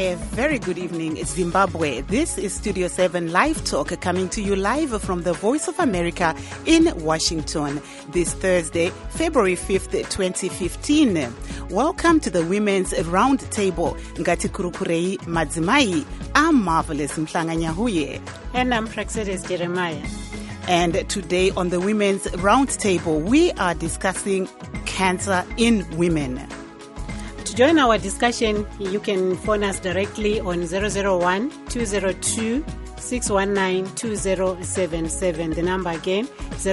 A very good evening, Zimbabwe. This is Studio 7 Live Talk coming to you live from the Voice of America in Washington this Thursday, February 5th, 2015. Welcome to the Women's Roundtable. Ngati kurukurei madzimai. I'm Marvelous Mhlanganyahuye. And I'm Praxedis Jeremiah. And today on the Women's Roundtable, we are discussing cancer in women. To join our discussion, you can phone us directly on 001-202-619-2077. The number again,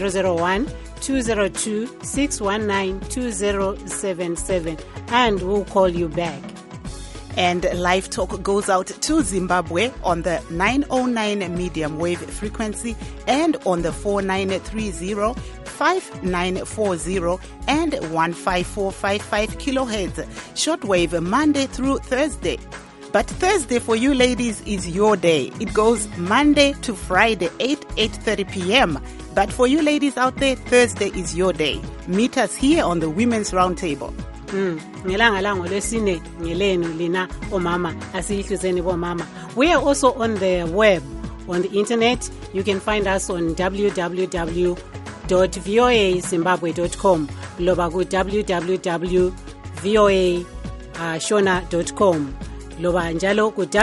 001-202-619-2077. And we'll call you back. And Live Talk goes out to Zimbabwe on the 909 medium wave frequency and on the 4930, 5940 and 15455 kilohertz shortwave Monday through Thursday. But Thursday for you ladies is your day. It goes Monday to Friday, 8:30 p.m. But for you ladies out there, Thursday is your day. Meet us here on the Women's Roundtable. Ngelanga lango lesine ngelenu lina omama asihluzeni bomama. We are also on the web, on the internet. You can find us on www.voazimbabwe.com, loba ku www.voashona.com, loba njalo ku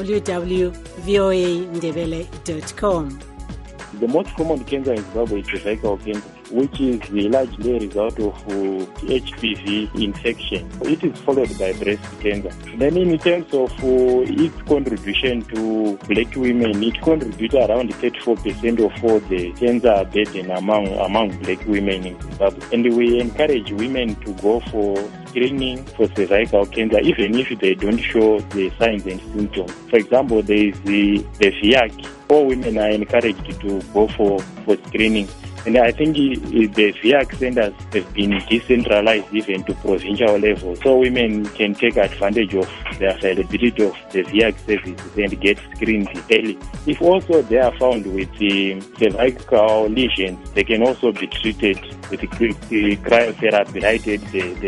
www.voandebele.com. The most common cancer in Zimbabwe is cervical cancer, which is largely a result of HPV infection. It is followed by breast cancer. Then in terms of its contribution to black women, it contributes around 34% of all the cancer burden among black women in Zimbabwe. And we encourage women to go for screening for cervical cancer, even if they don't show the signs and symptoms. For example, there is the VIAC. All women are encouraged to go for screening. And I think the VIAC centers have been decentralized even to provincial level. So women can take advantage of the availability of the VIAC services and get screened early. If also they are found with the cervical lesions, they can also be treated with cryotherapy right at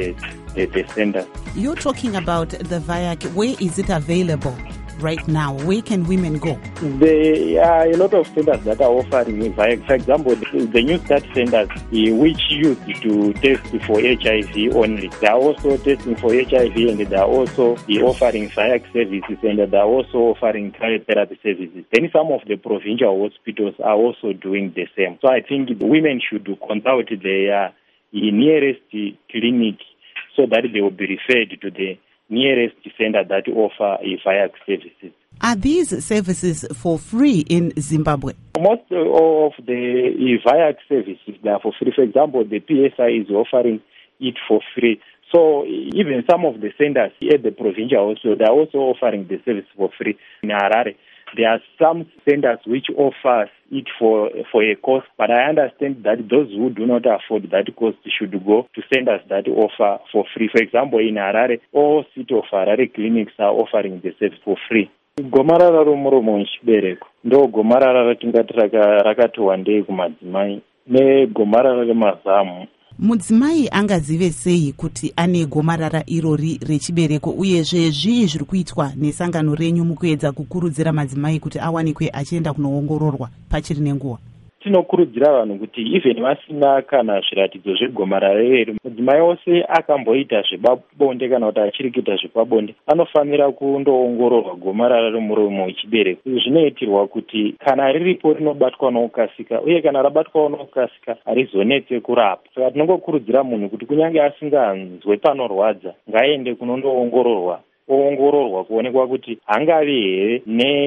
the center. You're talking about the VIAC. Where is it available right now? Where can women go? There are a lot of centers that are offering VIAC. For example, the New Start centers, which used to test for HIV only. They are also testing for HIV, and they are also offering VIAC services, and they are also offering cryotherapy services. Then some of the provincial hospitals are also doing the same. So I think women should consult their nearest clinic so that they will be referred to the nearest center that offer VIAC services. Are these services for free in Zimbabwe? Most of the VIAC services are for free. For example, the PSI is offering it for free. So even some of the centers at the provincial also, they are also offering the service for free. In Harare, there are some centers which offers it for a cost, but I understand that those who do not afford that cost should go to centers that offer for free. For example, in Harare, all city of Harare clinics are offering the service for free. Gomarara romuromo muchibereko ndo gomarara ratingati rakati wandei kumadzimai negomarara remazamu. Mudzimai angazive sei kuti ane gomarara irori rechibereko, uyezve zvii zviri kuitwa nesangano renyu mukuedza kukurudzira madzimai kuti awanikwe achienda kunoongororwa pachiri nenguva? Tinokurudzira vanhu kuti even vasina kana zviratidzo zvegomarara iri, mudzimai wose akamboita zvepabonde kana kuti achiri kuita zvepabonde anofanira kundoongororwa gomarara remuromo wechibereko. Izvi zvinoitirwa kuti kana riripo rinobatwa nokukasika, uye kana rabatwa nokukasika harizonetse kurapa. Saka tinongokurudzira munhu kuti kunyange asinganzwe panorwadza ngaende kunondoongororwa, oongororwa kuonekwa kuti hangavi here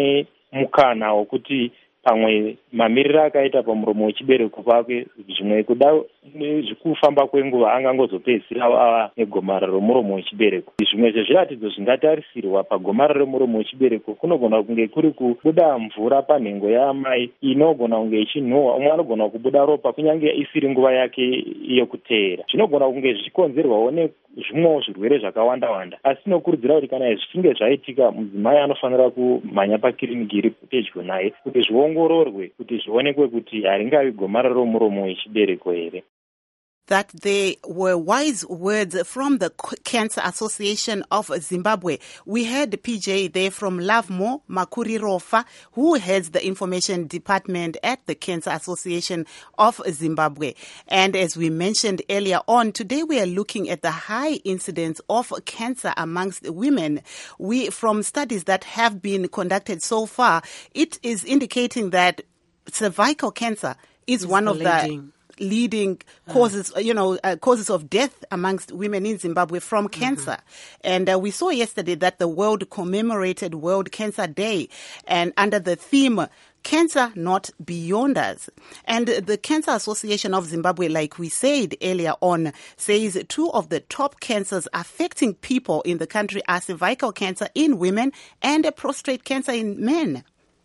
nemukana wokuti pamwe mamiriro akaita pamuromo wechibereko pake zvimwe kuda kufamba kwenguva angangozopedzisira ava negomarara romuromo wechibereko. Zvimwe zvezviratidzo zvingatarisirwa pagomarara romuromo wechibereko kunogona kunge kuri kubuda mvura panhengo yaamai inogona kunge ichinhuhwa, umwe anogona kubuda ropa kunyange isiri nguva yake yokuteera. Zvinogona kunge zvichikonzerwawo nezvimwewo zvirwere zvakawanda-wanda. Asi tinokurudzira kuti kana zvichinge zvaitika, mudzimai anofanira kumhanya pakiriniki iri pedyo naye kuti zviongororwe, kuti zvionekwe kuti haringavi gomarara romuromo wechibereko here. that there were wise words from the Cancer Association of Zimbabwe. We heard PJ there from Lovemore Makurirofa, who heads the information department at the Cancer Association of Zimbabwe. And as we mentioned earlier on, today we are looking at the high incidence of cancer amongst women. From studies that have been conducted so far, it is indicating that cervical cancer is one of the leading causes, causes of death amongst women in Zimbabwe from cancer. And we saw yesterday that the world commemorated World Cancer Day, and under the theme, Cancer Not Beyond Us. And the Cancer Association of Zimbabwe, like we said earlier on, says 2 of the top cancers affecting people in the country are cervical cancer in women and prostate cancer in men.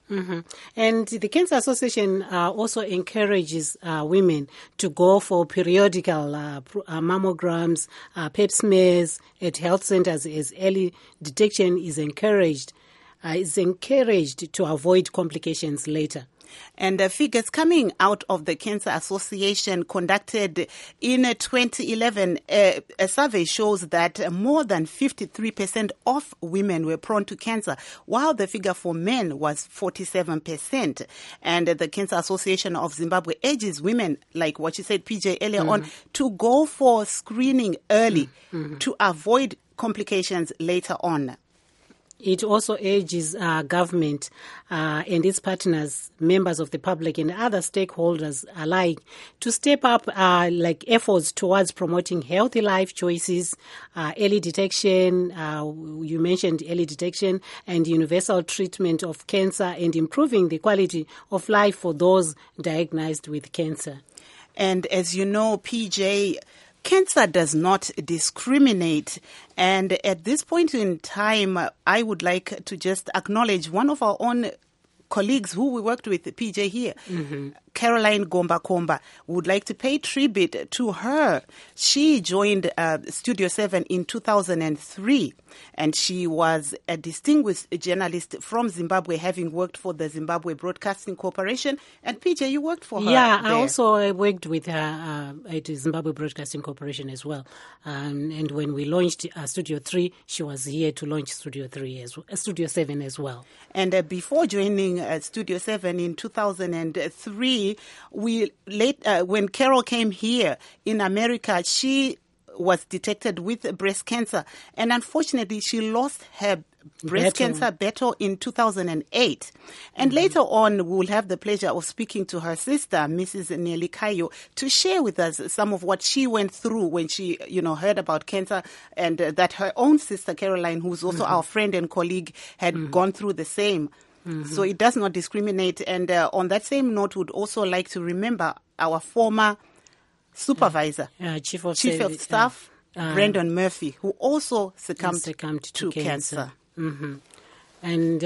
And the Cancer Association also encourages women to go for periodical mammograms, pap smears at health centers, as early detection is encouraged. It's encouraged to avoid complications later. And figures coming out of the Cancer Association conducted in 2011, a survey shows that more than 53% of women were prone to cancer, while the figure for men was 47%. And the Cancer Association of Zimbabwe urges women, like what you said, PJ, earlier on, to go for screening early to avoid complications later on. It also urges government and its partners, members of the public and other stakeholders alike, to step up efforts towards promoting healthy life choices, early detection, you mentioned early detection, and universal treatment of cancer, and improving the quality of life for those diagnosed with cancer. And as you know, PJ, cancer does not discriminate. And at this point in time, I would like to just acknowledge one of our own colleagues who we worked with, PJ here, Caroline Gomba-Komba. Would like to pay tribute to her. She joined Studio 7 in 2003, and she was a distinguished journalist from Zimbabwe, having worked for the Zimbabwe Broadcasting Corporation. And PJ, you worked for her. Yeah, there. I also worked with her at the Zimbabwe Broadcasting Corporation as well. And when we launched Studio 3, she was here to launch Studio 7 as well. And before joining Studio 7 in 2003, when Carol came here in America, she was detected with breast cancer, and unfortunately she lost her breast cancer battle in 2008. And later on, we will have the pleasure of speaking to her sister, Mrs. Nelly Kayo, to share with us some of what she went through when she, heard about cancer, and that her own sister, Caroline, who's also our friend and colleague, had gone through the same. So it does not discriminate. And on that same note, would also like to remember our former supervisor, Chief of Staff, Brendan Murphy, who also succumbed to cancer. And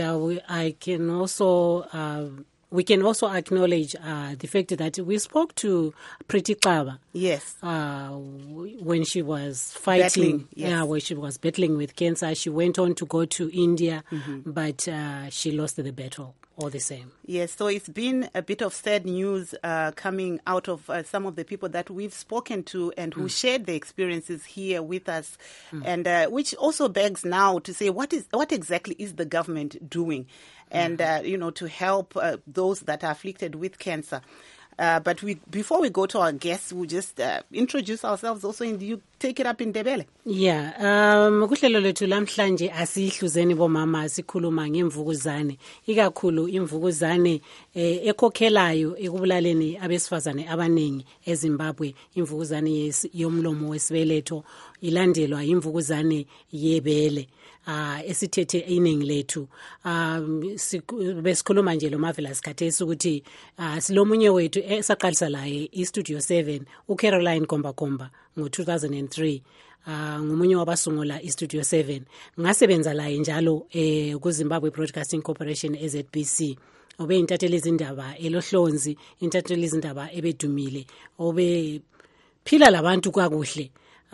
we can also acknowledge the fact that we spoke to Pretty Xaba. Yes. When she was fighting, when she was battling with cancer. She went on to go to India, but she lost the battle all the same. Yes, so it's been a bit of sad news coming out of some of the people that we've spoken to and who shared their experiences here with us, and which also begs now to say what exactly is the government doing, and to help those that are afflicted with cancer. But before we go to our guests, we'll just introduce ourselves also, and you take it up in Ndebele. Yeah. Kuhlelo lethu lamhlanje asihluzeni bomama sikhuluma ngemvukuzane. Ikakhulu imvukuzane ekhokhelayo ekubulaleni abesifazane abaningi eZimbabwe, imvukuzane yomlomo wesibeletho ilandelwa imvukuzane yebele. Esithethe iningi lethu besikhuluma nje lo Marvelous Khathesi ukuthi silomunye wethu esaqalisa laye iStudio 7 uCaroline Gomba-Komba ngo-2003 ngumunye wabasungula iStudio 7 ngasebenza laye njalo kuZimbabwe Broadcasting Corporation eZBC obe intatheli izindaba elohlonzi intatheli izindaba ebedumile obe phila labantu kakuhle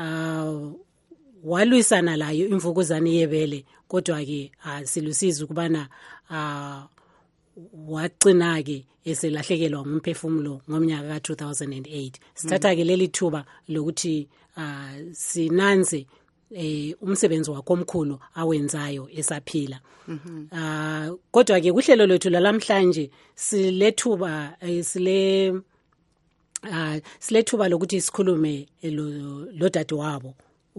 walwisana layo imvukuzane yebele kodwa ke silusiza ukubana wagcina-ke eselahlekelwa ngumphefumulo ngomnyaka ka-2008. Sithatha-ke leli thuba lokuthi sinanze umsebenzi wakhe omkhulu awenzayo esaphila. Kodwa-ke kuhlelo lwethu lalamhlanje silethuba silethuba lokuthi sikhulume lo dadewabo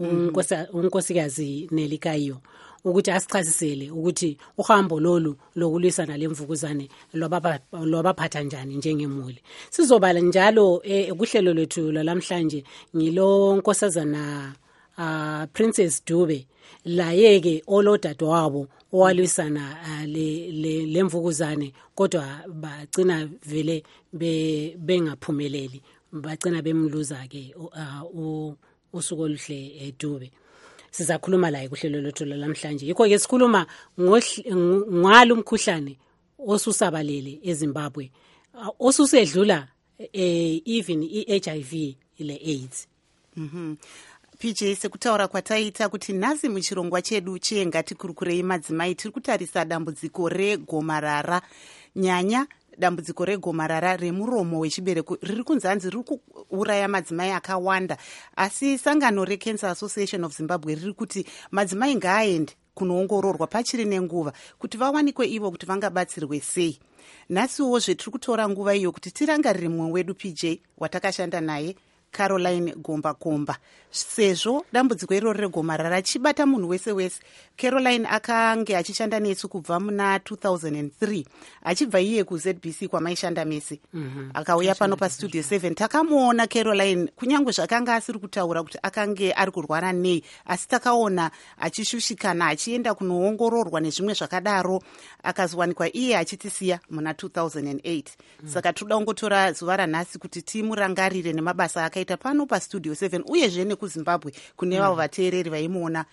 unkosikazi Nelikayiyo, ukuthi asichazisele ukuthi uhambo lolu lokulwisana lemvukuzane lwabaphatha njani njengemuli. Sizobala njalo kuhlelo lwethu lalamhlanje ngilo nkosazana Princess Dube, layeke olodadewabo owalwisana lemvukuzane kodwa bagcina vele bengaphumeleli, bagcina bemluza-ke usuku oluhle Dube. Sizakhuluma la kuhlelo lwethu lamhlanje. Yikho-ke sikhuluma ngalo umkhuhlane osusabalele eZimbabwe, osusedlula even i-HIV ile AIDS. PJ, sekutaura kwataita kuti nhasi muchirongwa chedu chengatikurukirei madzimai tiri kutarisa dambudziko regomarara, nyanya dambudziko regomarara remuromo wechibereko riri kunzanzi riri kuuraya madzimai akawanda. Asi sangano reCancer Association of Zimbabwe riri kuti madzimai ngaaende kunoongororwa pachiri nenguva kuti vawanikwe ivo kuti vangabatsirwe sei. Nhasiwo zvetiri kutora nguva iyo kuti tirangarire mumwe wedu PJ watakashanda naye, Caroline Gomba, sezvo dambudziko iroro regomarara chibata munhu wese wese. Caroline akange achishanda nesu kubva muna 2003 achibva iye kuZBC kwamaishanda mese. Akauya pano paStudio 7 takamuona Caroline kunyange zvakanga asiri kutaura kuti akange ari kurwara nei, asi takaona achishushikana achienda kunoongororwa nezvimwe zvakadaro, akazowanikwa iye achitisiya muna 2008. Saka toda kungotora zuva ranhasi kuti timurangarire nemabasa akaita pano paStudio 7 uyezve nekuZimbabwe kune vavo vateereri vaimuona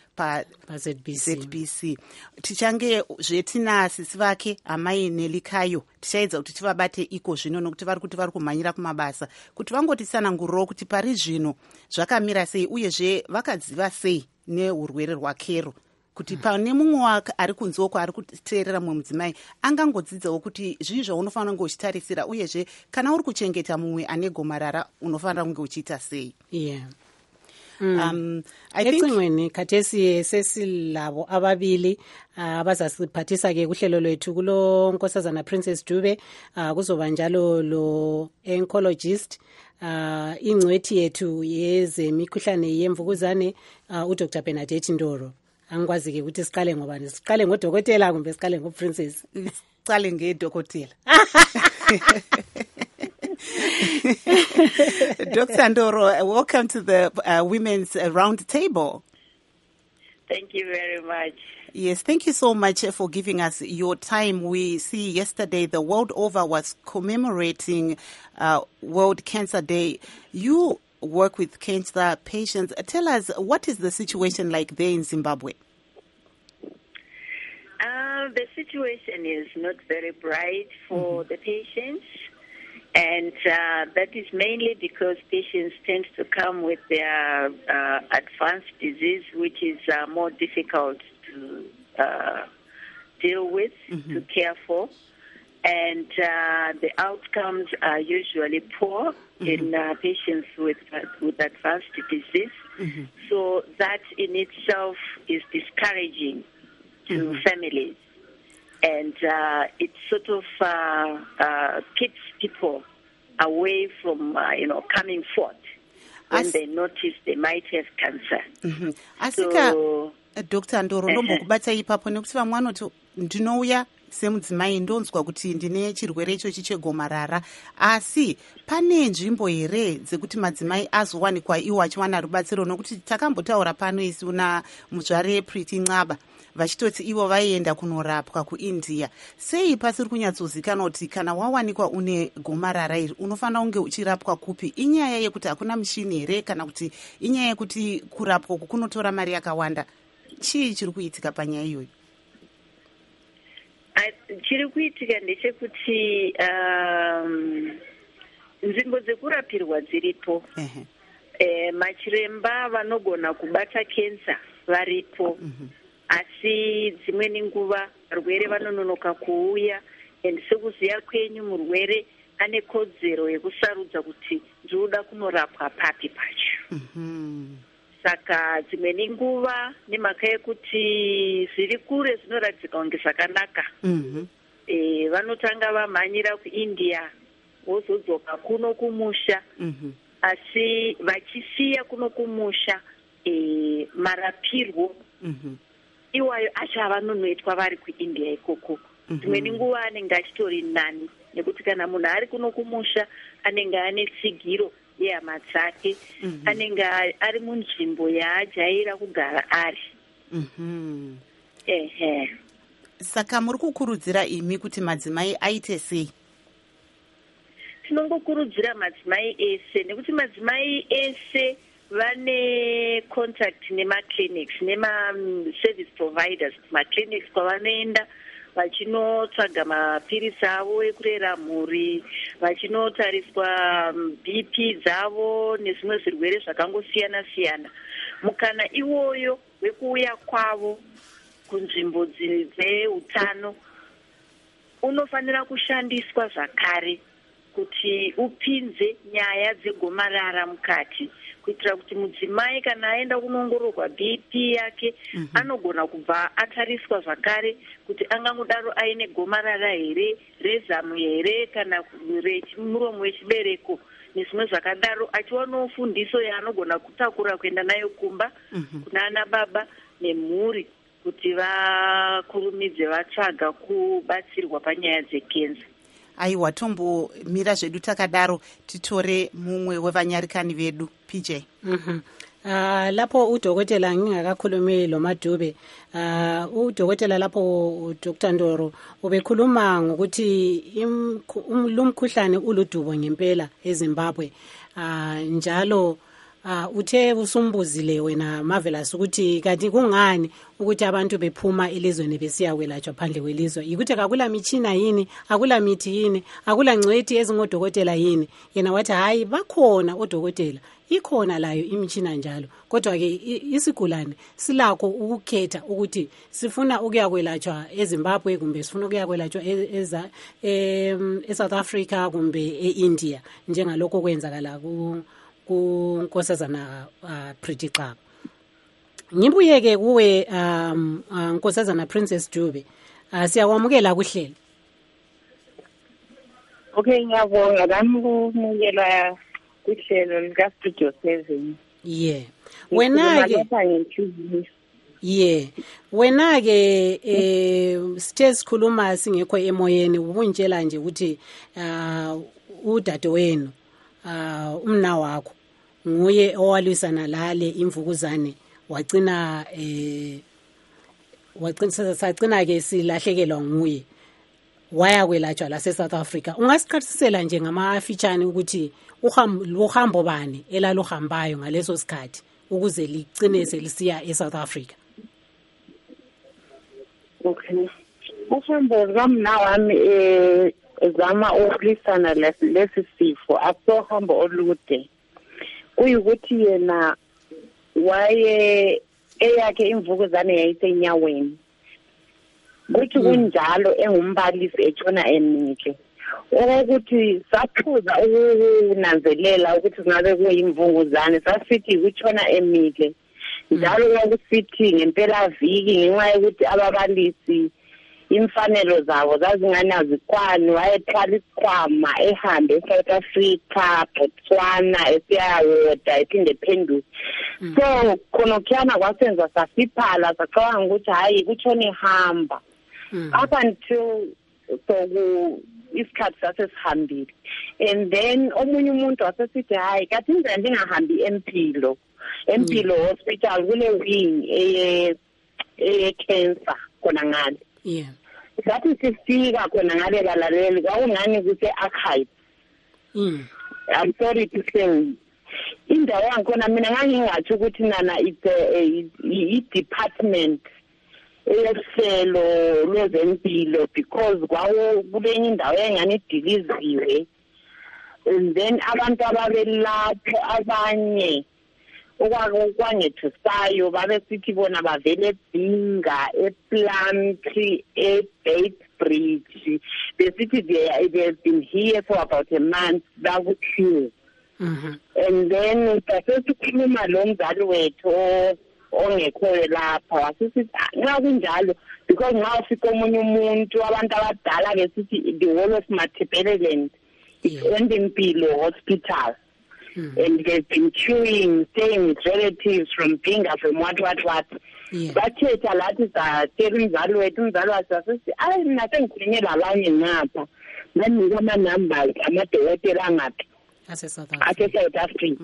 paZBC. Tichange zvetina sisi vake amai Nelikayiyo tichaedza kuti tivabate iko zvino nokuti vari kuti vari kumhanyira kumabasa kuti vangotisanangurirawo kuti pari zvino zvakamira sei uyezve vakadziva sei neurwere rwakero, kuti pane mumwe ari kunzoko ari kuteerera mumwe mudzimai angangodzidzawo kuti zvii zvaunofanira kunge uchitarisira uyezve kana uri kuchengeta mumwe ane gomarara unofanira kunge uchiita sei. Ecingweni khathesi sesilabo ababili abazasiphathisa-ke kuhlelo lwethu kulo nkosazana Princess Dube, kuzoba njalo lo oncologist ingcwethi yethu yezemikhuhlane yemvukuzane uDr Bernadette Ndoro. Angikwazi-ke ukuthi siqale ngobani, siqale ngodokotela kumbe siqale ngoPrincess? Siqale ngedokotela. Dr. Ndoro, welcome to the Women's Round Table. Thank you very much. Yes, thank you so much for giving us your time. We see yesterday the world over was commemorating World Cancer Day. You work with cancer patients. Tell us, what is the situation like there in Zimbabwe? The situation is not very bright for the patients, and that is mainly because patients tend to come with their advanced disease, which is more difficult to deal with, to care for, and the outcomes are usually poor in patients with advanced disease. So that in itself is discouraging to families, and it sort of keeps people away from coming forth when they notice they might have cancer. So, Dr. Ndoro, ndombokubata ipapo nekuti vamwe vanoti ndinouya semudzimai ndonzwa kuti ndine chirwere ichochi chegomarara, asi pane nzvimbo here dzekuti madzimai azowanikwa iwo achiwana rubatsiro? Nokuti takambotaura pano isu namudzvare Priti Nxaba vachitoti ivo vaienda kunorapwa kuIndia. Sei pasiri kunyatsozikanwa kuti kana wawanikwa une gomarara iri unofanira kunge uchirapwa kupi? Inyaya yekuti hakuna mishini here kana kuti inyaya yekuti kurapwa uku kunotora mari yakawanda? Chii chiri kuitika panyaya iyoyo? Chiri kuitika ndechekuti nzvimbo dzekurapirwa dziripo, machiremba vanogona kubata kensa varipo, asi dzimweni nguva varwere vanononoka kuuya and sekuziya kwenyu murwere ane kodzero yekusarudza kuti ndinoda kunorapwa papi pacho. Saka dzimweni nguva nemhaka yekuti zviri kure zvinoratidzika kunge zvakanaka, vanotanga vamhanyira kuIndia vozodzoka kuno kumusha, asi vachisiya kuno kumusha marapirwo iwayo acho avanonoitwa vari kuIndia ikoko. Dzimweni nguva anenge achitori nani, nekuti kana munhu ari kuno kumusha anenge ane tsigiro yehama dzake, anenge ari munzvimbo yaajaira kugara ari. Saka muri kukurudzira imi kuti madzimai aite sei? Tinongokurudzira madzimai ese, nekuti madzimai ese vane contact nema-clinics, nema-service providers, ma-clinics kwavanoenda vachinotsvaga mapirisi avo ekurera mhuri, vachinotariswa BP dzavo nezvimwe zvirwere zvakangosiyana-siyana. Mukana iwoyo wekuuya kwavo kunzvimbo dzeutano unofanira kushandiswa zvakare kuti upinze nyaya dzegomarara mukati, kuitira kuti mudzimai kana aenda kunoongororwa BP yake anogona kubva atariswa zvakare kuti angangodaro aine gomarara here, rezamu here, kana muromo wechibereko nezvimwe zvakadaro, achiwanawo fundiso yaanogona kutakura kuenda nayo kumba kuna ana baba nemhuri kuti vakurumidze vatsvaga kubatsirwa panyaya dzekenza. Aiwa, tombomira zvedu takadaro, titore mumwe wevanyarikani vedu. PJ. Lapho udokotela ngingakakhulumi lo Madube, udokotela lapho Dr. Ndoro ubekhuluma ngokuthi lumkhuhlane uludubo ngempela eZimbabwe, njalo uthe usumbuzile wena Marvelous ukuthi kanti kungani ukuthi abantu bephuma elizweni besiya kwelatshwa phandle kwelizwe, yikuthi akula mitshina yini, akula mithi yini, akula ngcwethi ezingodokotela yini? Yena wathi hayi, bakhona odokotela, ikhona layo imitshina njalo, kodwa ke isigulane silakho ukukhetha ukuthi sifuna ukuya kwelatshwa eZimbabwe kumbe sifuna ukuya kwelatshwa eSouth Africa kumbe eIndia, njengalokho kwenzakala kuNkosazana Pretty Xaba. Ngibuyeke kuwe Nkosazana Princess Dube, siyakwamukela kuhlelo. Okay, ngiyabonga nami kumukela kuhlelo lika Studio 7. Yeah. Wena ke sithe sikhuluma singekho emoyeni, ubunjela nje ukuthi udade wenu umna wakho nguye owalwisana lale imvukuzane wagcina sagcina ke silahlekelwa nguye waya kwelatshwa la South Africa. Ungasiqhathisela nje ngama-feature ukuthi uhambo bani elaluhambayo ngaleso sikhathi ukuze ligcine selisiya eSouth Africa? Okay. Uhambo lwamna wami zama ukulwisana lesi sifo akuhambo olude, kuyukuthi yena waye eyakhe imvukuzane yayisenyaweni, kuthi kunjalo engumbalisi etshona emile, ukuthi saphuza ukunanzelela ukuthi ngabe kuyimvukuzane, sasithi kutshona emile njalo kwakusithi ngempela viki ngenxa yokuthi ababalisi imfanelo zabo zazinganazikwani, wayethwala isikhwama ehambe eSouth Africa, Botswana, esiyawoda ephinde phenduke. So khonokuyana kwasenza sasiphala sacabanga ukuthi hayi kutshona ihamba up until isikhathi sasesihambile. And then omunye umuntu wasesithi hayi kathi nje ndingahambi Empilo Hospital kule wing cancer khona ngale. Yeah. Sathi sifika khona ngale balaleli kwakungani kuse-archive. I'm sorry to say, indawo yangikhona mina ngangingathi ukuthi nana i-department eyohlelo lwezempilo, because kulenye indawo engani idiliziwe, and then abantu ababelapho abanye okwangethusayo babesithi bona bavele eBhinga, ePlumtree, eBaitbridge. Besithi they've been here for about a month bakuthiwe. And then sasikhuluma lo mzali wethu ongekho lapha wasisithi nxa kunjalo because nxa ufika omunye umuntu abantu abadala besithi the whole of Matabeleland is Empilo Hospital. And they've been queuing, staying with relatives from Bhinga, from what. Bathetha lathi satshela umzali wethu, umzali wasasithi ayi mina sengikhulunyela abanye ngapha banika ama-numbers amadokotela angaphi ase-South Africa.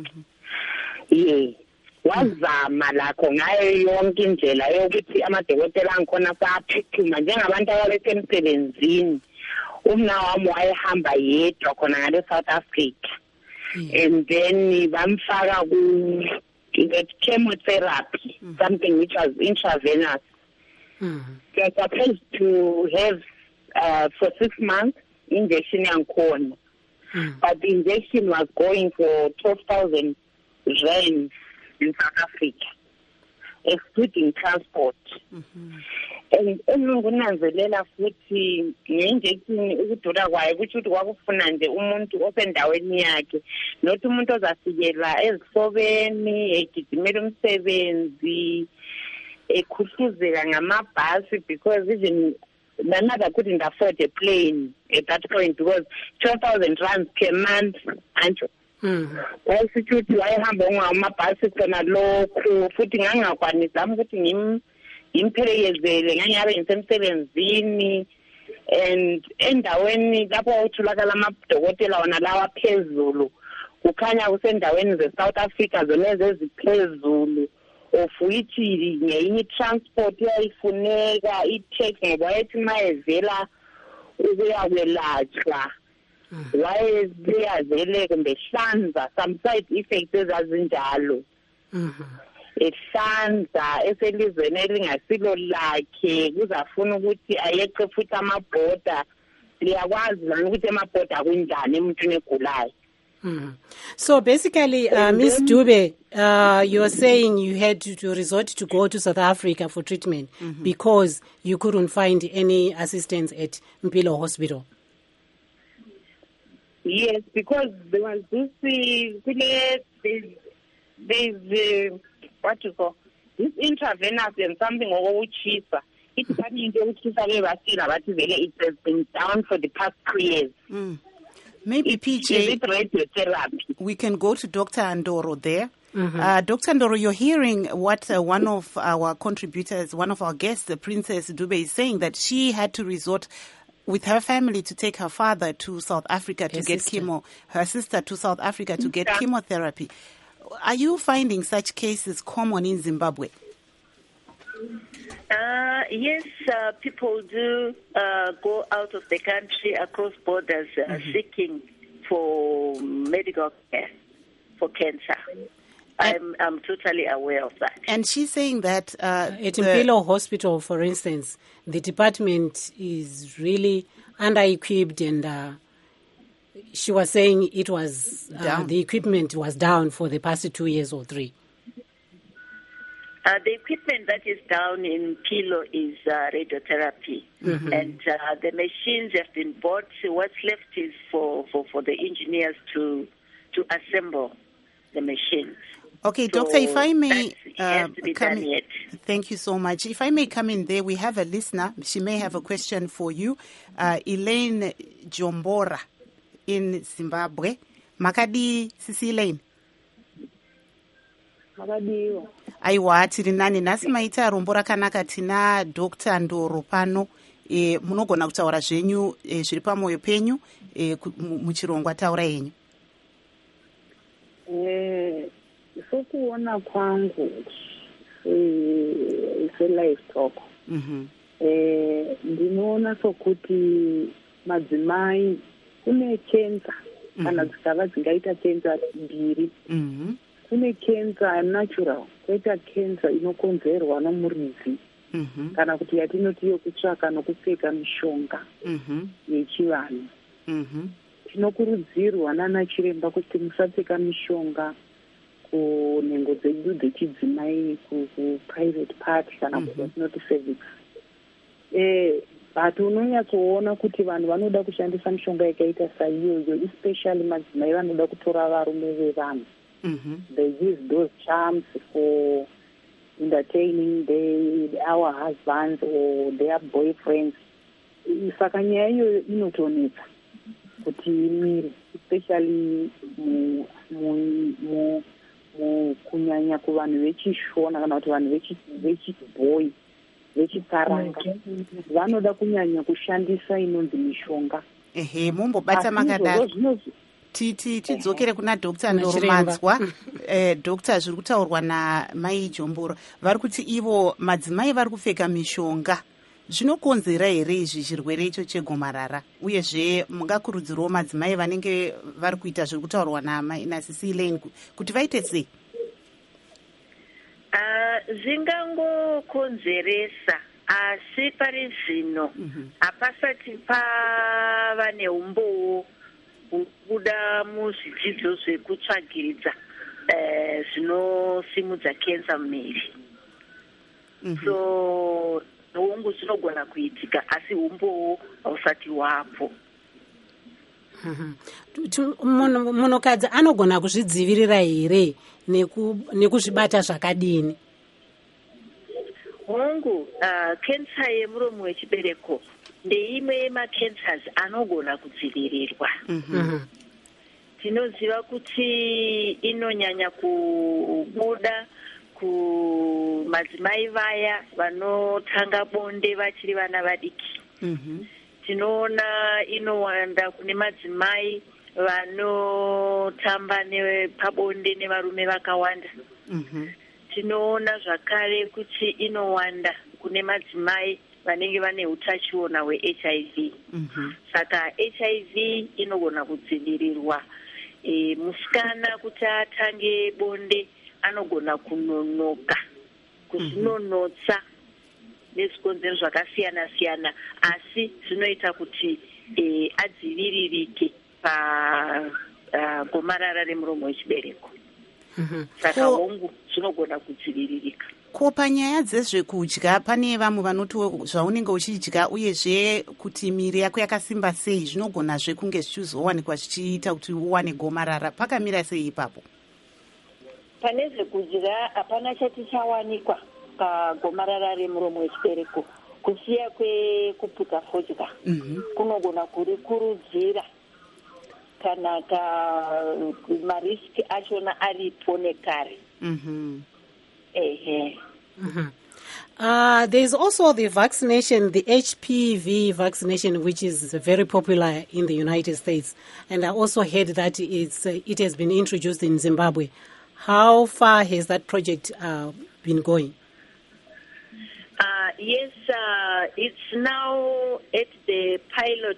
Wazama lakho ngayo yonke indlela yokuthi amadokotela angikhona saphuthuma njengabantu ababesemsebenzini. Umna wami wayehamba yedwa khona ngale South Africa. And then bamfaka ku chemotherapy, something which was intravenous. They're supposed to have for 6 months injection yangikhona. But the injection was going for 12,000 rand in South Africa, excluding transport. And engingunanzelela futhi nge-injection ukudura kwayo kusho ukuthi kwakufuna nje umuntu osendaweni yakhe, not umuntu ozafikela ezisobeni egijimela umsebenzi ekhuhluzeka ngamabhasi, because even my mother couldn't afford a plane at that point because 12,000 rands per month. Wayesithi wayehamba ngamabhasi khona lokhu futhi ngangakwanisa ukuthi ngimphelekezele ngangabe ngisemsebenzini, and endaweni lapho utholakala amadokotela wona lawa phezulu kukhanya kusendaweni ze-South Africa zona eziphezulu, of which ngeyinye transport yayifuneka i-taxi ngoba wayethi uma evela ukuya kwelatshwa wayezele kumbe hlanza some side effects ezazinjalo. Ehlanza eselizweni elingasilo lakhe kuzafuna ukuthi ayeqe futhi amabhoda. Liyakwazi lana ukuthi amabhoda kunjani emuntwini egulayo. So basically, Ms. Dube, you're saying you had to resort to go to South Africa for treatment because you couldn't find any assistance at Mpilo Hospital. Yes, because there was this, there's what you call, this intravenous and something which it's something which it has been down for the past 3 years. Maybe PJ, we can go to Dr. Ndoro there. Dr. Ndoro, you're hearing what one of our contributors, one of our guests, the Princess Dube, is saying, that she had to resort with her family to take her father to South Africa to get chemo, her sister to South Africa to get chemotherapy. Are you finding such cases common in Zimbabwe? Yes, people do go out of the country across borders seeking for medical care for cancer. I'm totally aware of that. And she's saying that at Mpilo Hospital, for instance, the department is really under-equipped, and she was saying it was the equipment was down for the past 2 years or 3. The equipment that is down in Mpilo is radiotherapy, and the machines have been bought. What's left is for the engineers to assemble the machines. Okay, so Doctor, if I may come in. Thank you so much. If I may come in there, we have a listener. She may have a question for you. Elaine Jombora in Zimbabwe. Makadi Sisi Elaine. Makadiwa. Aiwa, tiri nani nasi maita rombo rakanaka tina Dr. Ndoro pano. Munogona kutaura zvenyu zviri pamoyo penyu muchirongwa taura yenyu. Sokuona kwangu se-livestock ndinoona sokuti madzimai kune cancer kana dzikava dzingaita cancer mbiri. Kune cancer natural, koita cancer inokonzerwa nomuridzi kana kuti yatinoti yokutsvaka nokupfeka mishonga yechivanhu. Tinokurudzirwa nana chiremba kuti musapfeka mishonga kunhengo dzedu dzechidzimai ku-private part kana kutinoti cervix. But unonyatsoona kuti vanhu vanoda kushandisa mishonga yakaita saiyoyo, especially madzimai vanoda kutora varume vevanhu. They use those charms for entertaining our husbands or their boyfriends. Saka nyaya iyoyo inotonetsa kuti imire, especially kunyanya kuvanhu vechishona kana kuti vanhu vechibhoyi vechikaranga vanoda kunyanya kushandisa inonzi mishonga. Mumbobata makadaro tidzokere kuna Dr. Ndoromadzwa. Dr. zviri kutaurwa naMai Jomboro vari kuti ivo madzimai vari kupfeka mishonga zvinokonzera here izvi chirwere icho chegomarara, uyezve mungakurudzirawo madzimai vanenge vari kuita zviri kutaurwa naSisi Elaine kuti vaite sei? Zvingangokonzeresa, asi pari zvino hapasati pava neumbowo kubuda muzvidzidzo zvekutsvagiridza zvinosimudza kensa mumiri. So noungu zvinogona kuitika, asi umbowo hausati hwapo. Munhukadzi anogona kuzvidzivirira here nekuzvibata zvakadini? Hongu, kensa yemuromo wechibereko ndeimwe yemacancers anogona kudzivirirwa. Tinoziva kuti inonyanya kubuda kumadzimai vaya vanotanga bonde vachiri vana vadiki. Tinoona inowanda kune madzimai vanotamba pabonde nevarume vakawanda. Tinoona zvakare kuti inowanda kune madzimai vanenge vane utachiona hweHIV. Saka HIV inogona kudzivirirwa. Musikana kuti atange bonde anogona kunonoka, kuzvinonotsa nezvikonzero zvakasiyana siyana, asi zvinoita kuti adziviririke pagomarara remuromo wechibereko. Saka hongu zvinogona kudziviririka. Ko panyaya dzezvekudya pane vamwe vanoti zvaunenge uchidya uyezve kuti miri yako yakasimba sei zvinogonazve kunge zvichizowanikwa zvichiita kuti uwane gomarara, pakamira sei ipapo? Pane zvekudya hapana chati chawanikwa pagomarara remuromo wechibereko, kusiya kwekupfuta fodya kunogona kurikurudzira kana mariski achona aripo nekare. There is also the vaccination, the HPV vaccination, which is very popular in the United States. And I also heard that it has been introduced in Zimbabwe. How far has that project been going? Yes, it's now at the pilot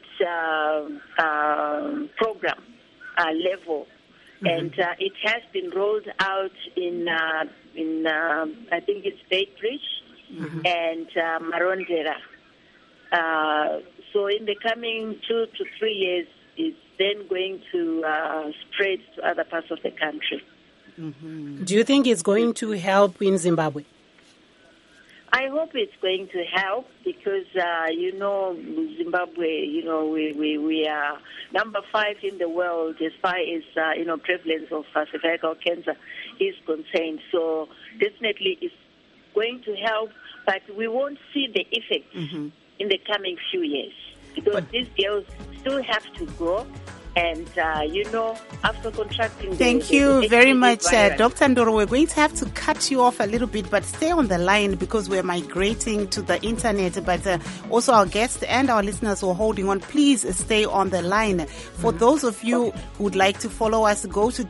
program level. And it has been rolled out in I think it's Beitbridge and Marondera. So in the coming 2 to 3 years, it's then going to spread to other parts of the country. Do you think it's going to help in Zimbabwe? I hope it's going to help because, Zimbabwe, we are number 5 in the world as far as, prevalence of cervical cancer is concerned. So definitely it's going to help, but we won't see the effects in the coming few years because these girls still have to grow. And, after contracting... Thank you very much, Dr. Ndoro. We're going to have to cut you off a little bit, but stay on the line because we're migrating to the internet. But also our guests and our listeners who are holding on, please stay on the line. For those of you who would like to follow us, go to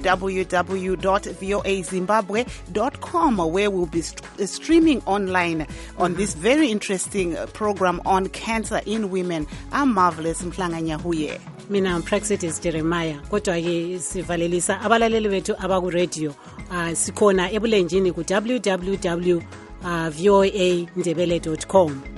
www.voazimbabwe.com where we'll be streaming online on this very interesting program on cancer in women. I'm Marvelous Mhlanga Nyahuye. Mina Praxitis Jeremiah. Kodwa ke sivalelisa abalaleli bethu abakuradio sikhona ebulenjini ku www.voandebele.com.